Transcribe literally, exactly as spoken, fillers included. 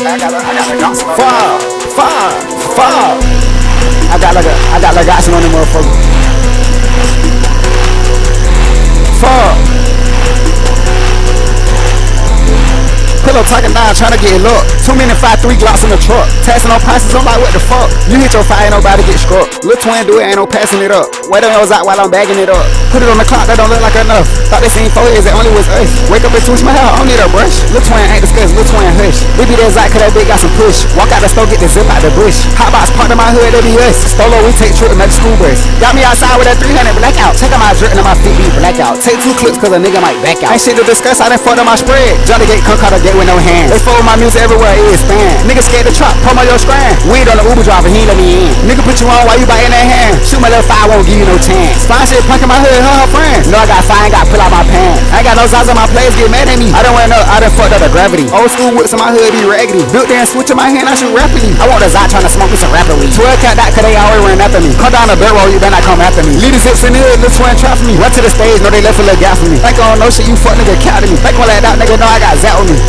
I got like, I got like Johnson. Fuck, fuck, fuck. I got like a, I got like action on them motherfucker. Fuck. Pillow talking down, trying to get look. Two minutes, five, three glocks in the truck. Taxing on prices, I'm like, what the fuck? You hit your fire, ain't nobody get struck. Lil' twin do it, ain't no passing it up. Wait on those out while I'm bagging it up. Put it on the clock, that don't look like enough. Thought they seen four years, it only was us. Wake up and twist my hair, I don't need a brush. Lil' twin ain't discussed, Lil' twin hush. We be that Zach, cause that bitch got some push. Walk out the store, get the zip out the bush. Hot box part of my hood, they be us. Stolo, we take trip, make the school bus. Got me outside with that three hundred blackout. Check out my jerk and my feet be blackout. Take two clips, cause a nigga might back out. Ain't shit to discuss, I done fucked up my spread. Johnny Gate, come caught a gate with no hands. They fold my music everywhere, it expand. Nigga scared to chop, pull my your strand. Weed on the Uber driver, he ain't let me in. Nigga put you on while you biting that hand. Shoot my little fire, won't give you no chance. Fine shit punkin' my hood, her, her friends. Know I got fine, got pull out my pants. I ain't got no size on my players, get mad at me. I don't wear no, I done fucked up the gravity. Old school whips in my hood, be raggedy. Built there and switch in my hand, I shoot rapidly. I want the Zot tryna smoke me some rapper weed. twelve count that, cause they always run after me. Come down the dirt road, you better not come after me. Leaders hits in the hood, this one trap for me. Run to the stage, know they left a little gap for me. Think I don't know shit, you fuck nigga count to me. Think all that out, nigga know I got Zat on me.